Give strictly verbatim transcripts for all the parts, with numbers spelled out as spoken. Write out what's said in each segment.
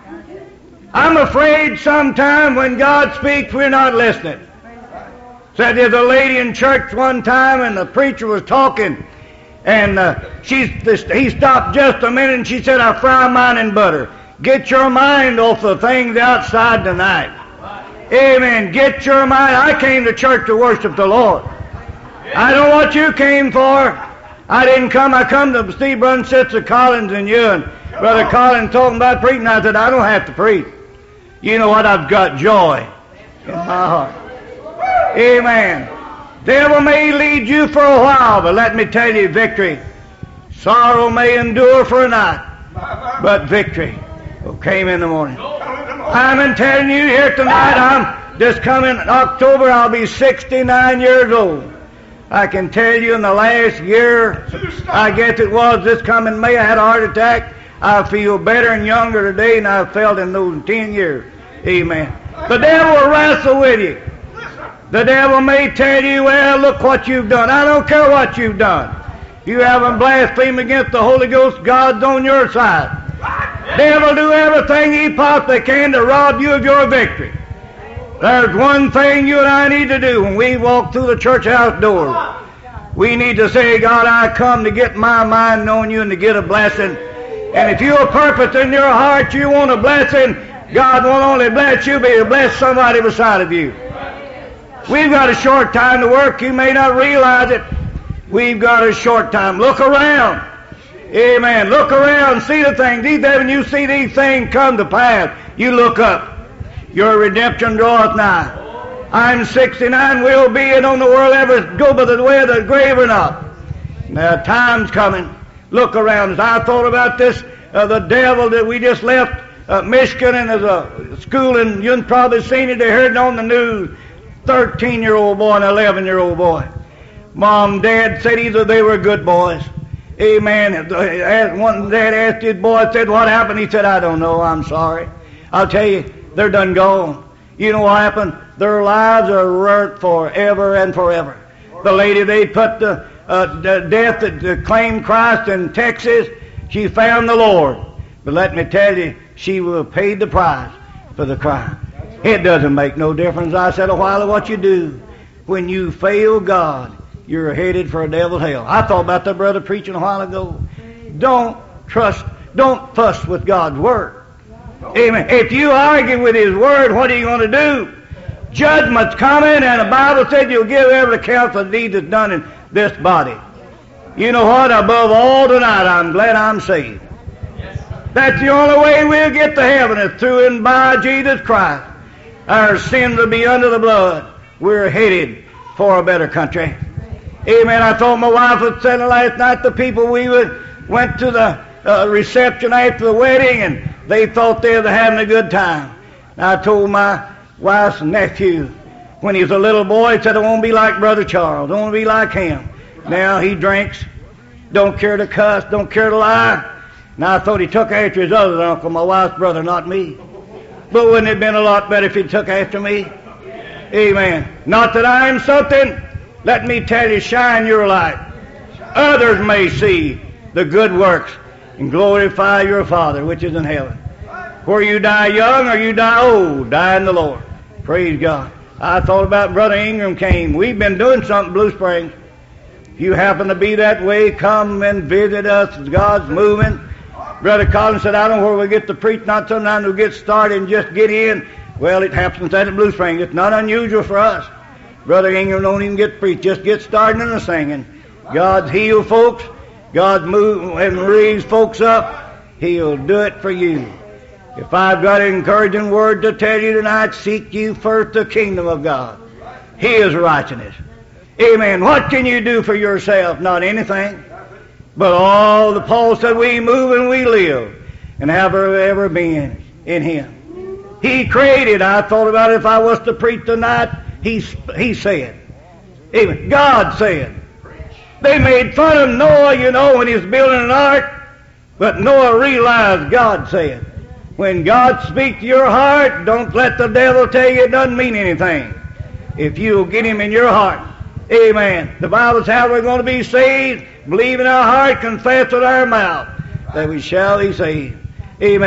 I'm afraid sometime when God speaks, we're not listening. Said there's a lady in church one time, and the preacher was talking, and uh, she, he stopped just a minute, and she said, I fry mine in butter. Get your mind off the things outside tonight. Amen. Get your mind. I came to church to worship the Lord. I know what you came for. I didn't come. I come to see Brother and Sister Collins and you, and Brother Collins talking about preaching. I said, I don't have to preach. You know what? I've got joy in my heart. Amen. Devil may lead you for a while, but let me tell you, victory. Sorrow may endure for a night, but victory came in the morning. I'm telling you here tonight, I'm this coming October, I'll be sixty-nine years old. I can tell you in the last year, I guess it was this coming May, I had a heart attack. I feel better and younger today than I've felt in those ten years. Amen. The devil will wrestle with you. The devil may tell you, well, look what you've done. I don't care what you've done. You haven't blasphemed against the Holy Ghost. God's on your side. Devil do everything he possibly can to rob you of your victory. There's one thing you and I need to do when we walk through the church house doors. We need to say, God, I come to get my mind on you and to get a blessing. And if you have purpose in your heart, you want a blessing, God won't only bless you, but he'll bless somebody beside of you. We've got a short time to work. You may not realize it. We've got a short time. Look around. Amen. Look around. See the things. These days when you see these things come to pass, you look up. Your redemption draweth nigh. I'm sixty-nine. Will be, and don't the world ever go by the way of the grave or not. Now, time's coming. Look around us. I thought about this, uh, the devil that we just left uh, Michigan, and there's a school, and you've probably seen it. They heard it on the news. thirteen-year-old boy and eleven-year-old boy. Mom and Dad said either they were good boys. Amen. One dad asked his boy, said, what happened? He said, I don't know. I'm sorry. I'll tell you, they're done gone. You know what happened? Their lives are wrecked forever and forever. The lady they put the, uh, the death that claimed Christ in Texas, she found the Lord. But let me tell you, she will have paid the price for the crime. It doesn't make no difference. I said a while ago what you do. When you fail God, you're headed for a devil's hell. I thought about that brother preaching a while ago. Don't trust, don't fuss with God's Word. Amen. If you argue with His Word, what are you going to do? Judgment's coming, and the Bible said you'll give every account for the deed that's done in this body. You know what? Above all tonight, I'm glad I'm saved. That's the only way we'll get to heaven is through and by Jesus Christ. Our sins will be under the blood. We're headed for a better country. Amen. I told my wife was saying last night, the people we went to the uh, reception after the wedding, and they thought they were having a good time. And I told my wife's nephew, when he was a little boy, he said, I want to be like Brother Charles. I want to be like him. Now he drinks, don't care to cuss, don't care to lie. And I thought he took after his other uncle, my wife's brother, not me. But wouldn't it have been a lot better if he took after me? Amen. Not that I am something. Let me tell you, shine your light. Others may see the good works and glorify your Father which is in heaven. Where you die young or you die old, die in the Lord. Praise God. I thought about Brother Ingram came. We've been doing something, Blue Springs. If you happen to be that way, come and visit us as God's moving. Brother Collins said, I don't know where we get to preach. Not sometimes we get started and just get in. Well, it happens at Blue Springs. It's not unusual for us. Brother Ingram don't even get to preach. Just get started in the singing. God's healed folks. God's moving and raised folks up. He'll do it for you. If I've got an encouraging word to tell you tonight, seek you first the kingdom of God. His righteousness. Amen. What can you do for yourself? Not anything. But all the Paul said, we move and we live and have our ever been in Him. He created. I thought about it if I was to preach tonight. He, he said. Even God said. They made fun of Noah, you know, when he was building an ark. But Noah realized God said. When God speaks to your heart, don't let the devil tell you it doesn't mean anything. If you'll get Him in your heart. Amen. The Bible says how we're going to be saved. Believe in our heart, confess with our mouth that we shall be saved. Amen.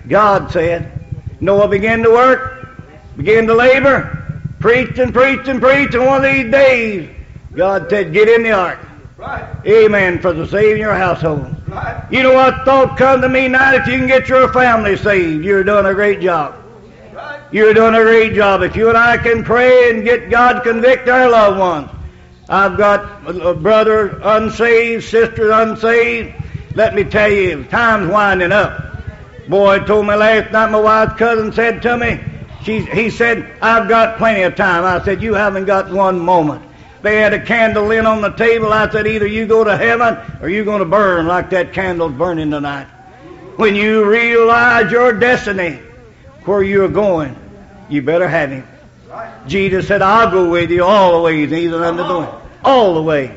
God said. Noah began to work, began to labor, preached and preached and preached, and one of these days, God said, get in the ark. Right. Amen, for the saving your household. Right. You know what thought come to me now? If you can get your family saved, you're doing a great job. Right. You're doing a great job. If you and I can pray and get God to convict our loved ones. I've got a brother unsaved, sister unsaved. Let me tell you, time's winding up. Boy told me last night, my wife's cousin said to me, she, he said, I've got plenty of time. I said, you haven't got one moment. They had a candle lit on the table. I said, either you go to heaven or you're going to burn like that candle's burning tonight. When you realize your destiny, where you're going, you better have him. Jesus said, I'll go with you all the ways, even unto the way. All the way.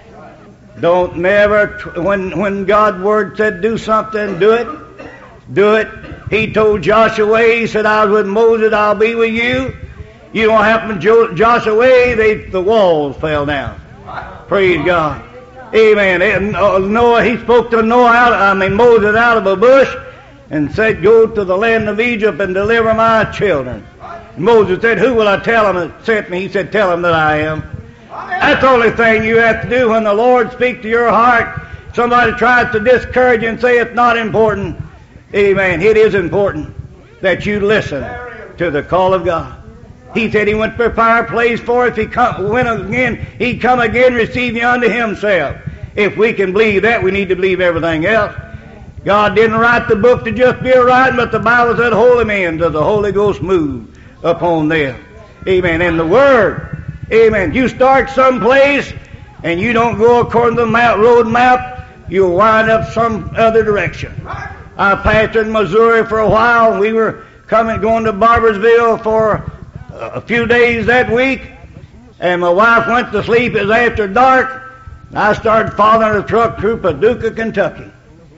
Don't never, when, when God's word said do something, do it. Do it. He told Joshua, he said, I was with Moses, I'll be with you. You don't happen to Joshua, they, the walls fell down. Praise God. Amen. And Noah, he spoke to Noah out, I mean Moses out of a bush and said, go to the land of Egypt and deliver my children. And Moses said, who will I tell them that sent me? He said, tell them that I am. That's the only thing you have to do when the Lord speaks to your heart. Somebody tries to discourage you and say it's not important. Amen. It is important that you listen to the call of God. He said he went to prepare a place for us. If he come, went again, he'd come again, receive you unto himself. If we can believe that, we need to believe everything else. God didn't write the book to just be a writing, but the Bible said, holy men, does the Holy Ghost move upon them. Amen. And the Word, amen. You start someplace and you don't go according to the map, road map, you'll wind up some other direction. I pastored in Missouri for a while, and we were coming, going to Barbersville for a few days that week, and my wife went to sleep. It was after dark, and I started following the truck through Paducah, Kentucky.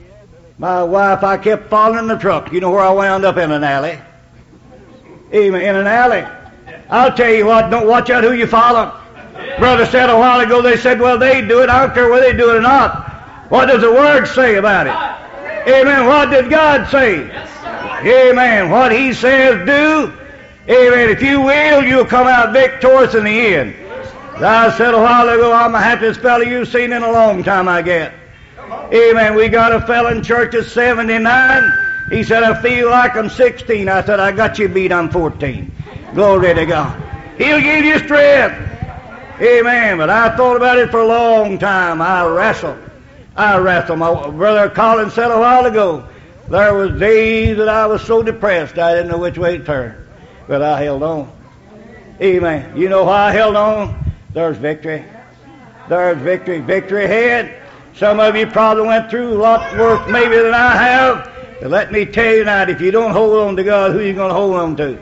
My wife, I kept following the truck. You know where I wound up? In an alley. Even in an alley. I'll tell you what, don't watch out who you follow. Brother said a while ago, they said, well, they do it. I don't care whether they do it or not. What does the Word say about it? Amen. What did God say? Amen. What He says, do. Amen. If you will, you'll come out victorious in the end. As I said a while ago, I'm the happiest fellow you've seen in a long time, I guess. Amen. We got a fellow in church at seventy-nine. He said, I feel like I'm sixteen. I said, I got you beat, I'm fourteen. Glory to God. He'll give you strength. Amen. But I thought about it for a long time. I wrestled. I wrestled. My brother Colin said a while ago, there was days that I was so depressed I didn't know which way to turn. But I held on. Amen. You know why I held on? There's victory. There's victory. Victory ahead. Some of you probably went through a lot worse maybe than I have. But let me tell you tonight, if you don't hold on to God, who are you going to hold on to?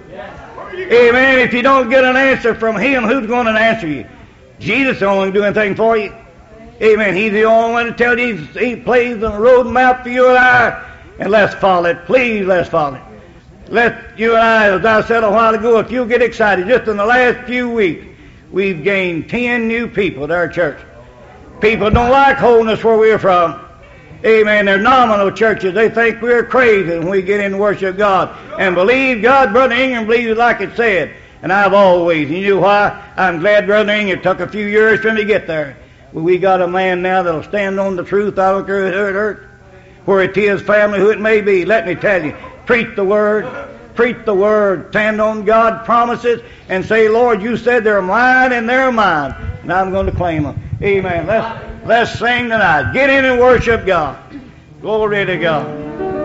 Amen. If you don't get an answer from Him, who's going to answer you? Jesus is the only one to do anything for you. Amen. He's the only one to tell you He plays the road map for you and I. And let's follow it. Please, let's follow it. Let you and I, as I said a while ago, if you get excited, just in the last few weeks, we've gained ten new people to our church. People don't like holiness where we're from. Amen. They're nominal churches. They think we're crazy when we get in and worship God. And believe God, Brother Ingram believes it like it said. And I've always, and you know why? I'm glad Brother Ingram took a few years for him to get there. Well, we got a man now that'll stand on the truth. I don't care who it hurts, where it is, family, who it may be. Let me tell you, preach the Word. Preach the Word. Stand on God's promises and say, Lord, you said they're mine and they're mine. And I'm going to claim them. Amen. Let's, let's sing tonight. Get in and worship God. Glory to God.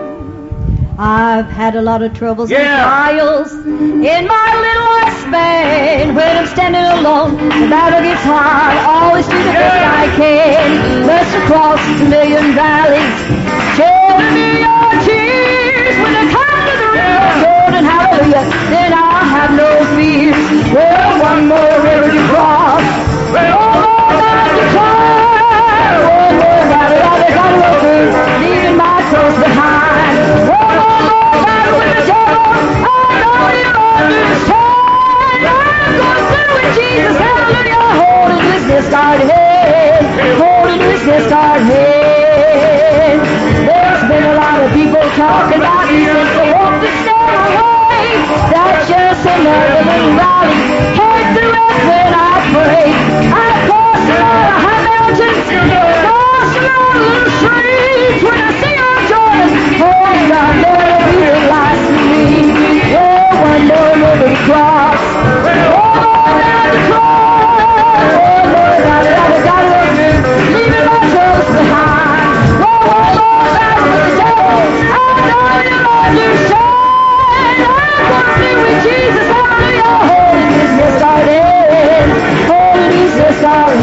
I've had a lot of troubles Yeah. and trials in my little lifespan. When I'm standing alone, the battle gets hard. Always do the best Yeah. I can. Rest across a million valleys. Shed a million tears. When I come to the river, Jordan, hallelujah, then I'll have no fear. Well, one more river to cross. Well, one more mountain to climb. One more battle I've got to go through, leaving my cross behind. One more battle with the devil. I know you understand. I'm going to sit with Jesus, hallelujah. Holding to his nest our head. Holding to his nest our head. talking about me since I walked the stairway. That's just another little valley. Head through it when I pray. I cross a lot of high mountains, cross a lot of little streams. When I see our Jordan, oh God, never be the last of me. Oh, one more little cross. Oh, down the cross. Oh, Lord, I gotta, gotta, leaving my troubles behind. Oh, one more battle with the devil. I know you'll understand. I'm gonna be with Jesus. Hallelujah. Holiness is our head. Holiness is our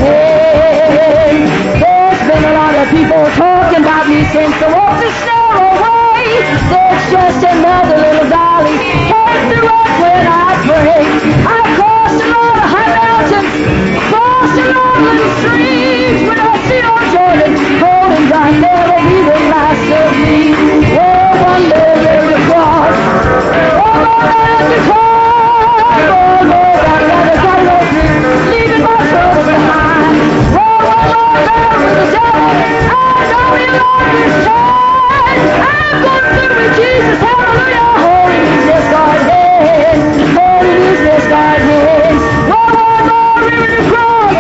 head. There's been a lot of people talking about me since I walked this narrow way. There's just another little valley. Head through it when I pray. I cross a lot of high mountains, cross a lot of little streams. When I see on Jordan, holding God, never be the last of me. Oh, one day there's a cross. Oh, Lord, there's a cross. Oh, Lord, I gotta, gotta go through, leaving my troubles behind. Oh, one more battle with the devil. I know you'll understand. I'm going through with Jesus. Hallelujah. Holiness is Godhead. Holiness is Godhead. Oh, one more river to cross.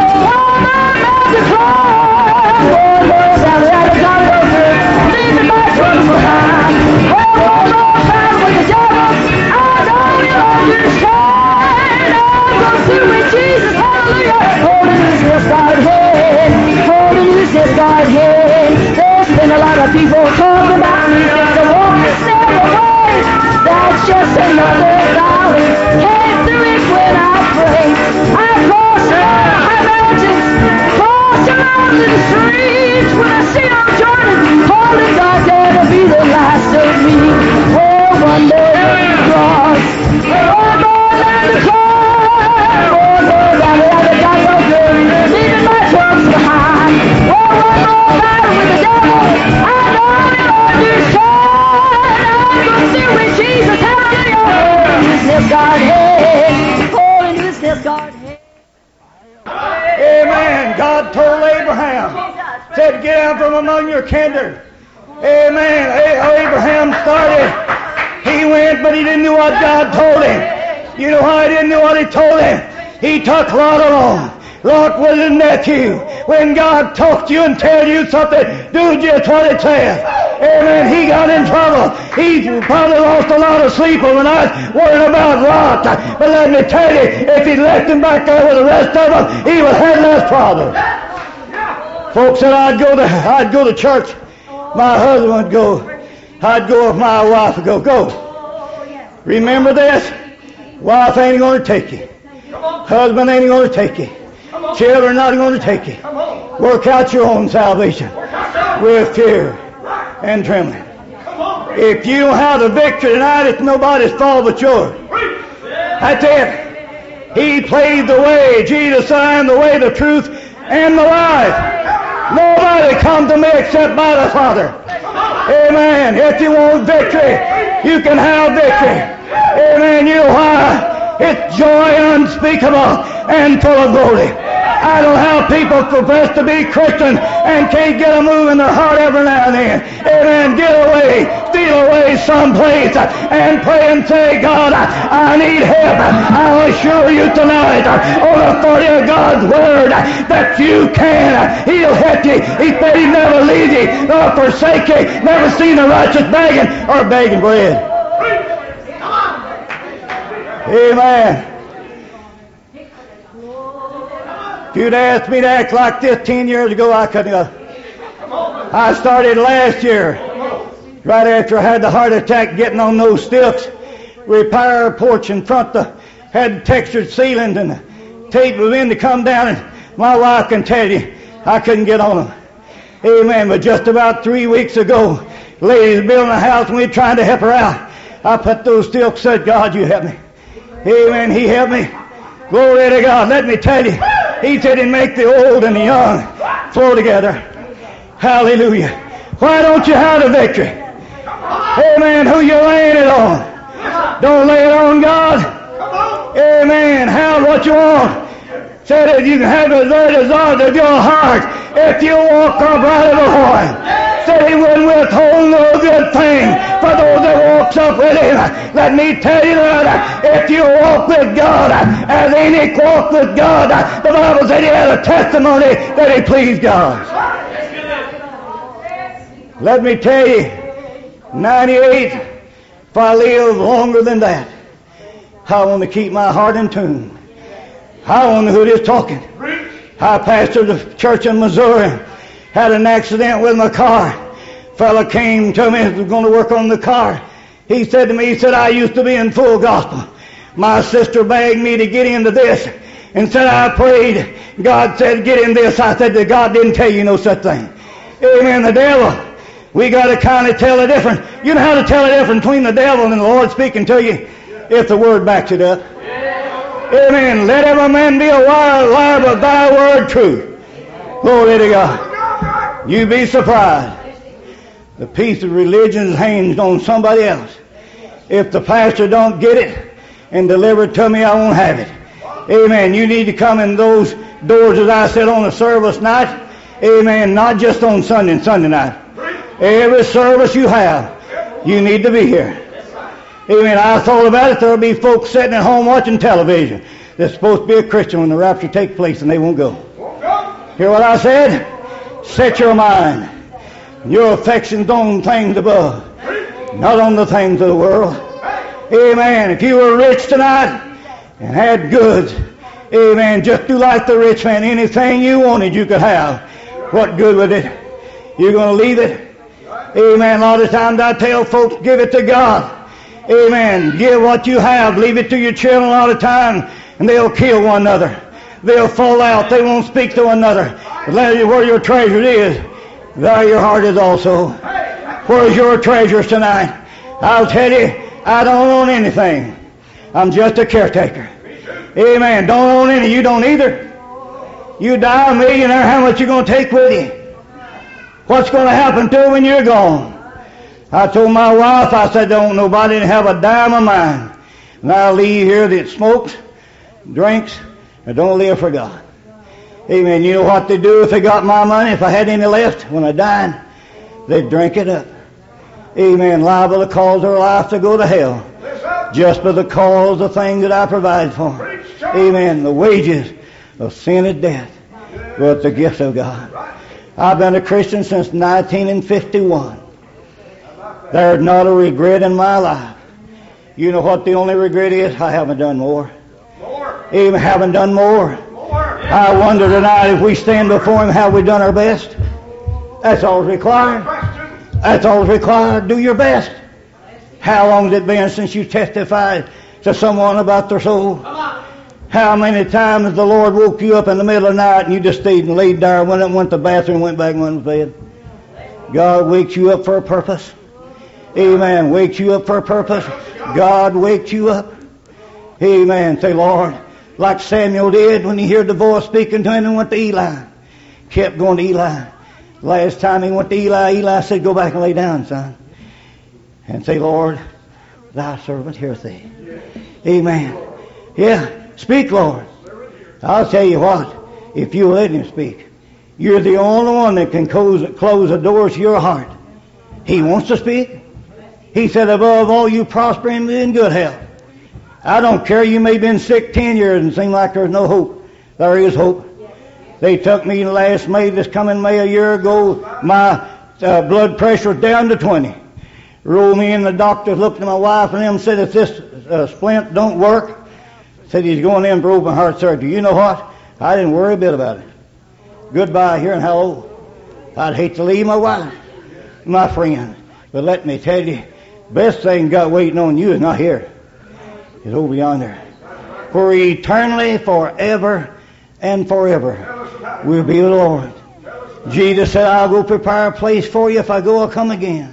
One more mountain to climb. Oh, Lord, I gotta, gotta go through, leaving my troubles behind. Oh, one more battle with the devil. I know you'll understand. I'm going through with Jesus. Hallelujah. Holiness is Godhead. Holiness is Godhead. There's been a lot of people talking about me since I walked this narrow way. That's just another valley. Head through it when I pray. I cross a lot of high mountains, cross a lot of little streams. When I see on Jordan, holding God, never be the last of me. Oh, one day the cross. Oh, Lord, let the cross. Oh, Lord, I gotta, gotta go through, leaving my troubles behind. Oh, one more battle with the devil. I know you'll understand. I'm going through with Jesus. Hallelujah. Holiness is Godhead. Holiness is Godhead. Amen. God told Abraham, said, get out from among your kindred. Amen. A- Abraham started. He went, but he didn't do what God told him. You know how he didn't do what he told him? He took Lot along. Lot was his nephew. When God talks to you and tells you something, do just what it says. Amen. He got in trouble. He probably lost a lot of sleep overnight worrying about Lot. But let me tell you, if he'd left him back there with the rest of them, he would have had less problems. Folks said I'd go to I'd go to church. My husband would go. I'd go if my wife would go. Go. Remember this? Wife ain't going to take you. Husband ain't going to take you. Children not going to take you. Work out your own salvation with fear and trembling. If you don't have the victory tonight, it's nobody's fault but yours. That's it. He played the way. Jesus said, I am the way, the truth, and the life. Nobody comes to me except by the Father. Amen. If you want victory, you can have victory. Amen. You know why? It's joy unspeakable and full of glory. I don't have people profess to be Christian and can't get a move in their heart every now and then. Amen. Get away, steal away someplace and pray and say, God, I need help. I'll assure you tonight on the authority of God's word that you can. He'll help you. He said he'd never leave you nor forsake you. Never seen the righteous begging or begging bread. Amen. If you'd asked me to act like this ten years ago, I couldn't have. I started last year, right after I had the heart attack, getting on those stilts, repair a porch in front, the had textured ceilings, and the tape was in to come down, and my wife can tell you, I couldn't get on them. Amen. But just about three weeks ago, ladies building a house, and we were trying to help her out. I put those stilts, said, God, you help me. Amen. He helped me. Glory to God. Let me tell you, he said he'd make the old and the young flow together. Hallelujah. Why don't you have the victory? Amen. Who you laying it on? Don't lay it on God. Amen. Have what you want. Said that you can have the very desires of your heart if you walk upright before him. said he wouldn't withhold no good thing for those that walks up with him. Let me tell you that if you walk with God, as Enoch walked with God, the Bible said he had a testimony that he pleased God. Let me tell you, ninety-eight, if I live longer than that, I want to keep my heart in tune. I want to know who it is talking. I pastored a church in Missouri, had an accident with my car. Fella came to me, was going to work on the car. He said to me, he said, I used to be in full gospel. My sister begged me to get into this and said, I prayed. God said, get in this. I said, God didn't tell you no such thing. Amen. The devil. We got to kind of tell the difference. You know how to tell the difference between the devil and the Lord speaking to you? If the Word backs it up. Amen. Let every man be a liar, but thy word true. Glory to God. You be surprised. The piece of religion is hanging on somebody else. If the pastor don't get it and deliver it to me, I won't have it. Amen. You need to come in those doors, as I said, on a service night. Amen. Not just on Sunday and Sunday night. Every service you have, you need to be here. Amen. I thought about it. There'll be folks sitting at home watching television that's supposed to be a Christian when the rapture takes place, and they won't go. Hear what I said? Set your mind, your affections on things above, not on the things of the world. Amen. If you were rich tonight and had goods, amen, just do like the rich man. Anything you wanted, you could have. What good with it? You're going to leave it? Amen. A lot of times I tell folks, give it to God. Amen. Give what you have. Leave it to your children a lot of times, and they'll kill one another. They'll fall out. They won't speak to one another. But let you where your treasure is, there your heart is also. Where's your treasures tonight? I'll tell you, I don't own anything. I'm just a caretaker. Amen. Don't own any. You don't either. You die a millionaire, how much you going to take with you? What's going to happen to you when you're gone? I told my wife, I said, don't nobody have a dime of mine. And I'll leave here that smokes, drinks, and don't live for God. Amen. You know what they do if they got my money? If I had any left when I died, they'd drink it up. Amen. Liable to cause their life to go to hell. Just for the cause of things that I provide for them. Amen. The wages of sin is death, but the gift of God. I've been a Christian since nineteen fifty-one. There's not a regret in my life. You know what the only regret is? I haven't done more. Even haven't done more. I wonder tonight if we stand before Him, have we done our best? That's all required. That's all required. Do your best. How long has it been since you testified to someone about their soul? How many times has the Lord woke you up in the middle of the night and you just stayed and laid there, went and went to the bathroom, went back and went to bed? God wakes you up for a purpose. Amen. Wakes you up for a purpose. God wakes you up. Amen. Say, Lord, like Samuel did when he heard the voice speaking to him and went to Eli. Kept going to Eli. Last time he went to Eli, Eli said, go back and lay down, son. And say, Lord, thy servant heareth thee. Amen. Yeah. Speak, Lord. I'll tell you what, if you let Him speak, you're the only one that can close, close the doors to your heart. He wants to speak. He said, above all, you prosper and be in good health. I don't care. You may have been sick ten years and seem like there's no hope. There is hope. They took me last May, this coming May a year ago. My uh, blood pressure was down to twenty. Rolled me in, the doctor looked at my wife and them said, if this uh, splint don't work, said he's going in for open heart surgery. You know what? I didn't worry a bit about it. Goodbye here in Hello. I'd hate to leave my wife, my friend. But let me tell you, best thing God waiting on you is not here. It's over yonder. For eternally, forever, and forever will be the Lord. Jesus said, I'll go prepare a place for you. If I go, I'll come again.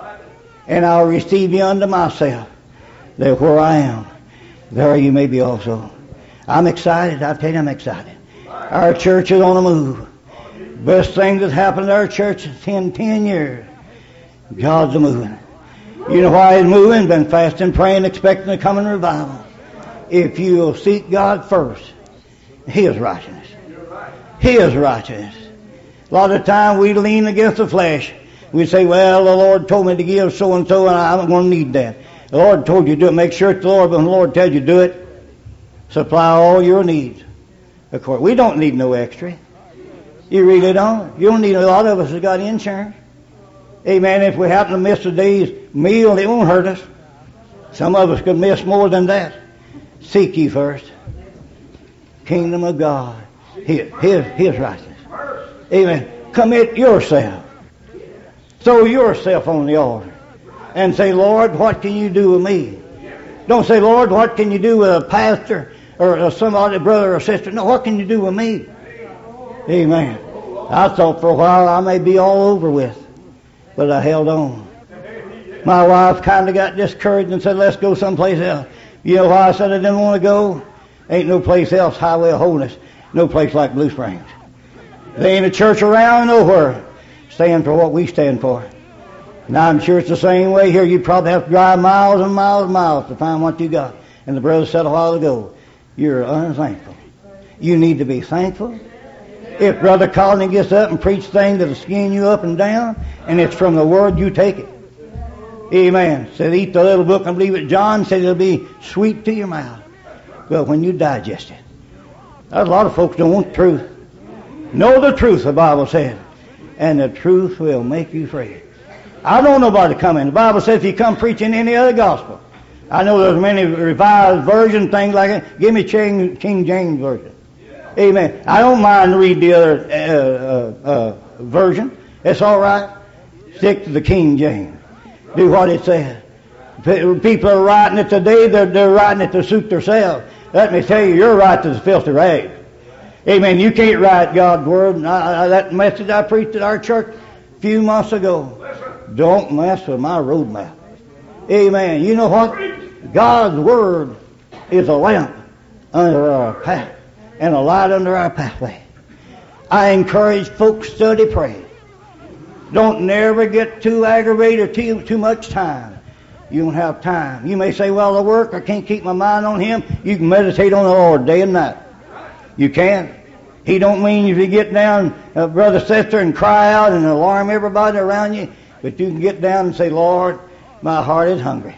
And I'll receive you unto myself. That where I am, there you may be also. I'm excited. I tell you, I'm excited. Our church is on the move. Best thing that's happened to our church in ten years. God's a moving. You know why He's moving? Been fasting, praying, expecting to come in revival. If you'll seek God first, His righteousness. His righteousness. A lot of time we lean against the flesh. We say, well, the Lord told me to give so-and-so, and I'm going to need that. The Lord told you to do it. Make sure it's the Lord, but when the Lord tells you to do it, supply all your needs. Of course, we don't need no extra. You really don't. You don't need, a lot of us have got insurance. Amen. If we happen to miss a day's meal, it won't hurt us. Some of us could miss more than that. Seek ye first kingdom of God, His, His, His righteousness. Amen. Commit yourself. Throw yourself on the altar and say, Lord, what can you do with me? Don't say, Lord, what can you do with a pastor or somebody, brother or sister? No, what can you do with me? Amen. I thought for a while I may be all over with, but I held on. My wife kind of got discouraged and said, let's go someplace else. You know why I said I didn't want to go? Ain't no place else, Highway of Holiness, no place like Blue Springs. There ain't a church around nowhere stand for what we stand for. And I'm sure it's the same way here. You probably have to drive miles and miles and miles to find what you got. And the brother said a while ago, you're unthankful. You need to be thankful. If Brother Colin gets up and preaches things that'll skin you up and down, and it's from the Word, you take it. Amen. Said, eat the little book and believe it. John said it'll be sweet to your mouth. But when you digest it, a lot of folks don't want truth. Know the truth, the Bible said, and the truth will make you free. I don't know nobody coming. The Bible says if you come preaching any other gospel. I know there's many revised versions, things like that. Give me King, King James Version. Amen. I don't mind read the other uh, uh, uh, version. It's all right. Stick to the King James. Do what it says. People are writing it today. They're, they're writing it to suit themselves. Let me tell you, you're right to the filthy rags. Amen. You can't write God's Word. And I, I, that message I preached at our church a few months ago. Don't mess with my roadmap. Amen. You know what? God's Word is a lamp under our path and a light under our pathway. I encourage folks to study, pray. Don't never get too aggravated or too, too much time. You don't have time. You may say, well, the work, I can't keep my mind on Him. You can meditate on the Lord day and night. You can. He don't mean if you get down, uh, brother, sister, and cry out and alarm everybody around you. But you can get down and say, Lord, my heart is hungry.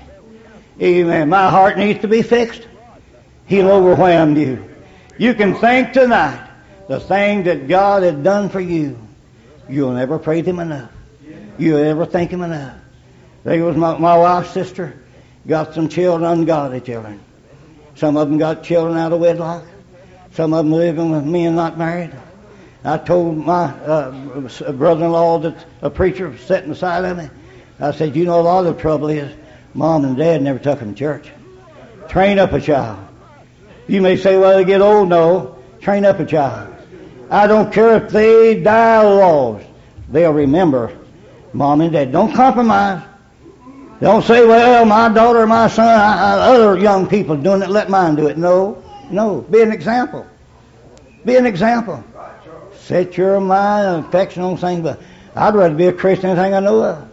Amen. My heart needs to be fixed. He'll overwhelm you. You can think tonight the thing that God has done for you. You'll never praise Him enough. You'll never thank Him enough. There was my, my wife's sister. Got some children, ungodly children. Some of them got children out of wedlock. Some of them living with men not married. I told my uh, brother-in-law that's a preacher sitting beside of me, I said, you know, a lot of the trouble is Mom and Dad never took them to church. Train up a child. You may say, well, they get old. No. Train up a child. I don't care if they die lost. They'll remember Mom and Dad. Don't compromise. Don't say, well, my daughter or my son, I, I, other young people doing it, let mine do it. No. No. Be an example. Be an example. Set your mind and affection on things, but I'd rather be a Christian than anything I know of.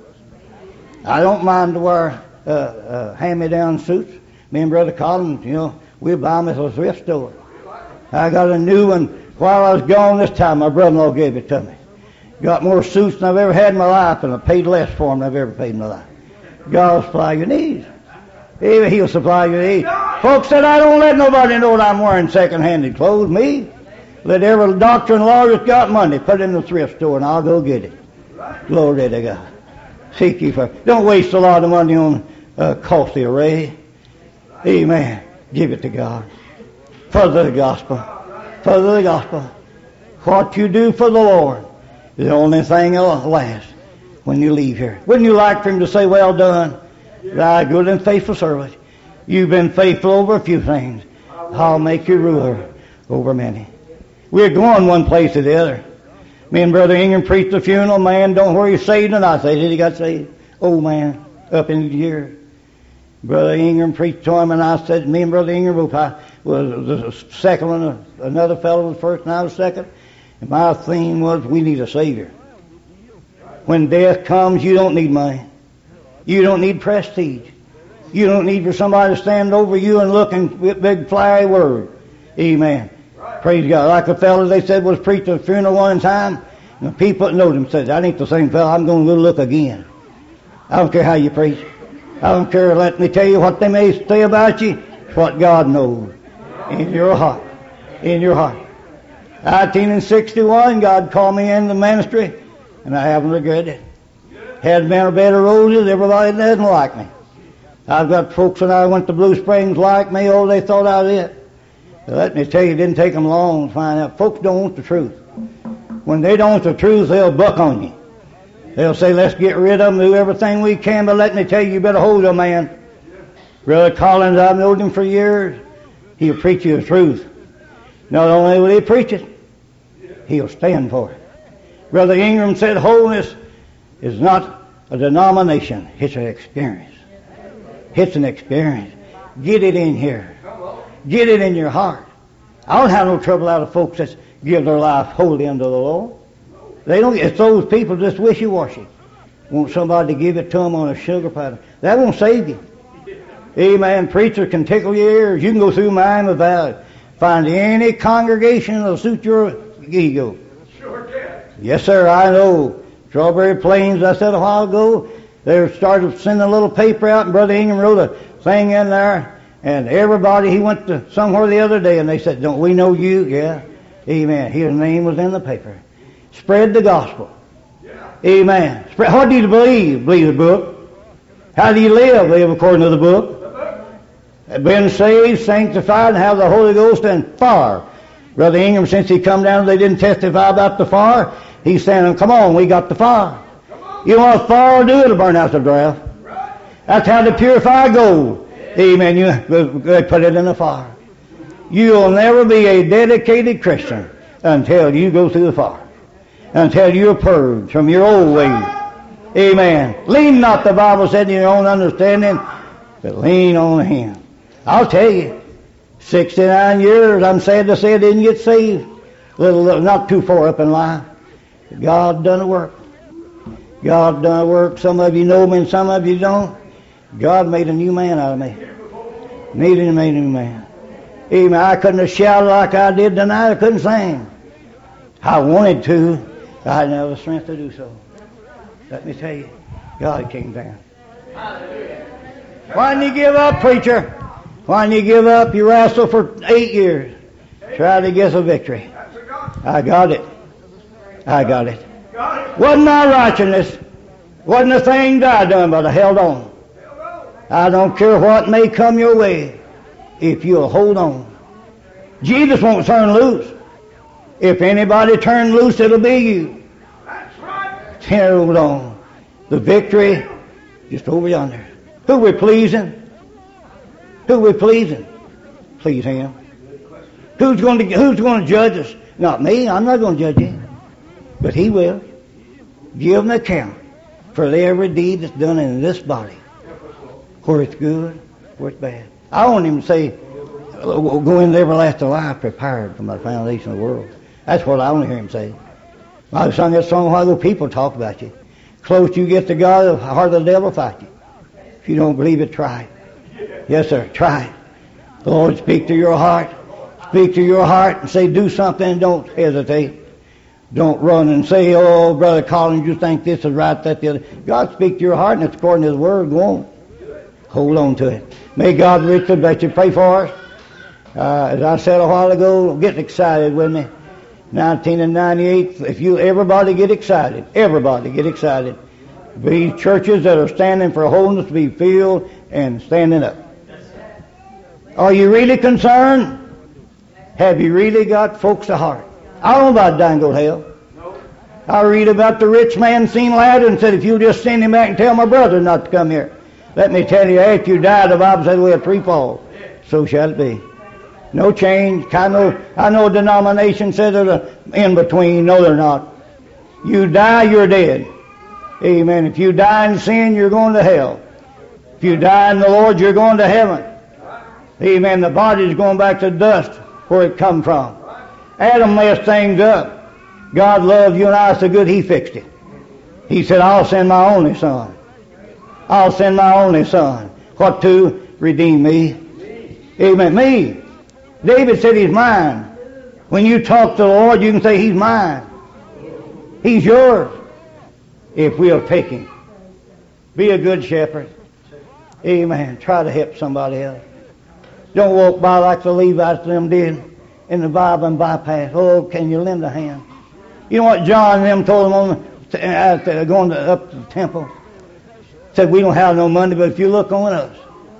I don't mind to wear uh, uh, hand-me-down suits. Me and Brother Colin, you know, we buy them at a thrift store. I got a new one while I was gone this time. My brother-in-law gave it to me. Got more suits than I've ever had in my life, and I paid less for them than I've ever paid in my life. God will supply your needs. He'll supply your needs. Folks said, I don't let nobody know that I'm wearing second-handed clothes. Me? Let every doctor and lawyer that's got money put it in the thrift store, and I'll go get it. Glory to God. Seek ye first. Don't waste a lot of money on uh, costly array. Amen. Give it to God. Further the gospel. Further the gospel. What you do for the Lord is the only thing that'll last when you leave here. Wouldn't you like for Him to say, well done, thy good and faithful servant. You've been faithful over a few things. I'll make you ruler over many. We're going one place or the other. Me and Brother Ingram preached the funeral. Man, don't worry, he's saved or not saved. Did he got saved? Old man, up in the years. Brother Ingram preached to him, and I said, me and Brother Ingram was the second one, another fellow was first, and I was second. And my theme was, we need a Savior. When death comes, you don't need money. You don't need prestige. You don't need for somebody to stand over you and look and with big fiery word. Amen. Praise God. Like the fellow they said was preached at a funeral one time, and And the people that knowed him said, that ain't the same fellow. I'm going to go look again. I don't care how you preach. I don't care. Let me tell you what they may say about you. It's what God knows in your heart. In your heart. nineteen sixty-one, God called me in the ministry, and I haven't regretted it. Had been a bed of roses, everybody doesn't like me. I've got folks when I went to Blue Springs like me, oh, they thought I was it. But let me tell you, it didn't take them long to find out. Folks don't want the truth. When they don't want the truth, they'll buck on you. They'll say, let's get rid of them, do everything we can, but let me tell you, you better hold a man. Brother Collins, I've known him for years. He'll preach you the truth. Not only will he preach it, he'll stand for it. Brother Ingram said, holiness is not a denomination, it's an experience. It's an experience. Get it in here. Get it in your heart. I don't have no trouble out of folks that give their life wholly unto the Lord. They don't. It's those people just wishy-washy. Want somebody to give it to them on a sugar platter. That won't save you. Amen. Preacher can tickle your ears. You can go through mine without it. Find any congregation that'll suit your ego. Sure can. Yes, sir, I know. Strawberry Plains, I said a while ago, they started sending a little paper out, and Brother Ingram wrote a thing in there, and everybody, he went to somewhere the other day, and they said, don't we know you? Yeah. Amen. His name was in the paper. Spread the gospel. Yeah. Amen. Spread, what do you believe? Believe the book. How do you live? Live according to the book. The book. Been saved, sanctified, and have the Holy Ghost and fire. Brother Ingram, since he come down, they didn't testify about the fire. He's saying, come on, we got the fire. You want fire to do it, to burn out the draft. That's how to purify gold. Amen. You, they put it in the fire. You'll never be a dedicated Christian until you go through the fire. Until you're purged from your old ways. Amen. Lean not, the Bible said, in your own understanding, but lean on Him. I'll tell you, sixty-nine years, I'm sad to say I didn't get saved. Little, little, not too far up in life. God done a work. God done a work. Some of you know me and some of you don't. God made a new man out of me. Made him a new man. Amen. I couldn't have shouted like I did tonight. I couldn't sing. I wanted to. I didn't have the strength to do so. Let me tell you, God came down. Why didn't you give up, preacher? Why didn't you give up? You wrestled for eight years. Tried to get a victory. I got it. I got it. Wasn't my righteousness. Wasn't the things I done, but I held on. I don't care what may come your way if you'll hold on. Jesus won't turn loose. If anybody turn loose, it'll be you. That's right. Hold on. The victory just over yonder. Who we pleasing? Who we pleasing? Please Him. Who's going to Who's going to judge us? Not me. I'm not going to judge you, but He will. Give an account for every deed that's done in this body, where it's good, where it's bad. I want Him to say, "Go into everlasting life, prepared from the foundation of the world." That's what I want to hear Him say. I sung that song a while ago. People talk about you. Close you get to God, the heart of the devil fight you. If you don't believe it, try it. Yes, sir, try it. The Lord speak to your heart. Speak to your heart and say, do something. Don't hesitate. Don't run and say, oh, Brother Collins, you think this is right, that the other. God speak to your heart, and it's according to His Word. Go on. Hold on to it. May God richly bless you. Pray for us. Uh, as I said a while ago, get excited with me. nineteen ninety-eight, if you, everybody get excited. Everybody get excited. These churches that are standing for holiness be filled and standing up. Are you really concerned? Have you really got folks to heart? I don't know about dying go to hell. I read about the rich man seen Lazarus and said, if you'll just send him back and tell my brother not to come here. Let me tell you, after you die, the Bible says we have three falls. So shall it be. No change. I know, I know a denomination says there's in between. No, they're not. You die, you're dead. Amen. If you die in sin, you're going to hell. If you die in the Lord, you're going to heaven. Amen. The body's going back to dust where it come from. Adam messed things up. God loved you and I so good, He fixed it. He said, I'll send my only son. I'll send my only son. What to? Redeem me. Amen. Me. David said He's mine. When you talk to the Lord, you can say He's mine. He's yours if we'll take him. Be a good shepherd. Amen. Try to help somebody else. Don't walk by like the Levites them did in the Bible and bypass. Oh, can you lend a hand? You know what John and them told them on the, uh, going to, up to the temple? Said, we don't have no money, but if you look on us.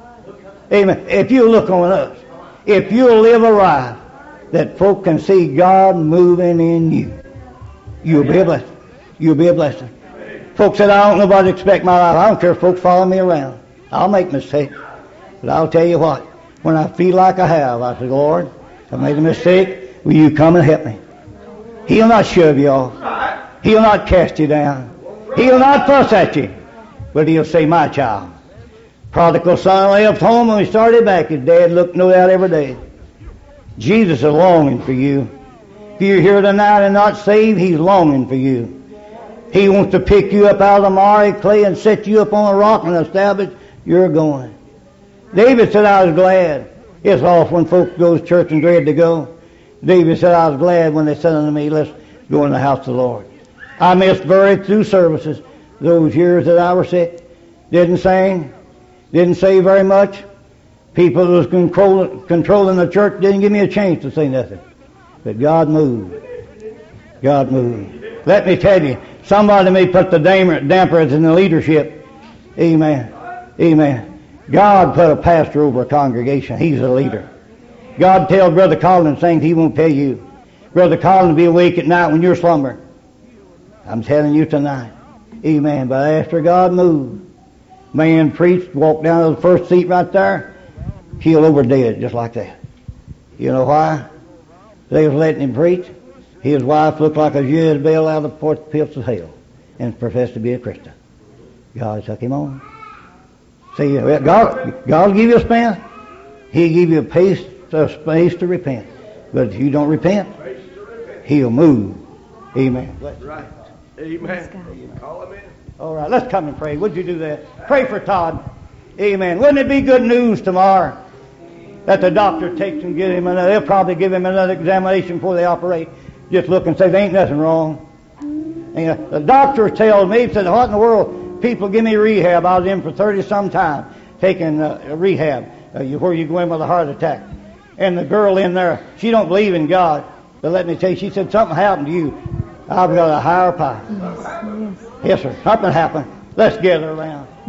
Amen. If you look on us. If you'll live a life that folk can see God moving in you, you'll be a blessing. You'll be a blessing. Folks said, I don't nobody expect my life. I don't care if folks follow me around. I'll make mistakes. But I'll tell you what, when I feel like I have, I say, Lord, I made a mistake. Will you come and help me? He'll not shove you off. He'll not cast you down. He'll not fuss at you. But he'll say, my child. Prodigal son left home and he started back. His dad looked no doubt every day. Jesus is longing for you. If you're here tonight and not saved, he's longing for you. He wants to pick you up out of the miry clay and set you up on a rock and establish you're going. David said, I was glad. It's off when folks go to church and dread to go. David said, I was glad when they said unto me, let's go in the house of the Lord. I missed very few services those years that I was sick. Didn't sing. Didn't say very much. People that was control, controlling the church didn't give me a chance to say nothing. But God moved. God moved. Let me tell you, somebody may put the dampers in the leadership. Amen. Amen. God put a pastor over a congregation. He's a leader. God tells Brother Collins things he won't tell you. Brother Collins will be awake at night when you're slumbering. I'm telling you tonight. Amen. But after God moved, man preached, walked down to the first seat right there, healed over dead just like that. You know why? They was letting him preach. His wife looked like a Jezebel out of the fourth pits of hell and professed to be a Christian. God took him on. See, God, God will give you a space. He'll give you a space, a space to repent. But if you don't repent, he'll move. Amen. Right. Amen. Call him in. All right, let's come and pray. Would you do that? Pray for Todd. Amen. Wouldn't it be good news tomorrow that the doctor takes and gives him another, they'll probably give him another examination before they operate. Just look and say, there ain't nothing wrong. And, uh, the doctor tells me, he said, what in the world? People give me rehab. I was in for thirty-some time taking uh, rehab uh, where you go in with a heart attack. And the girl in there, she don't believe in God. But let me tell you, she said, something happened to you. I've got a higher power. Yes, yes. Yes, sir. Something happened. Let's gather around.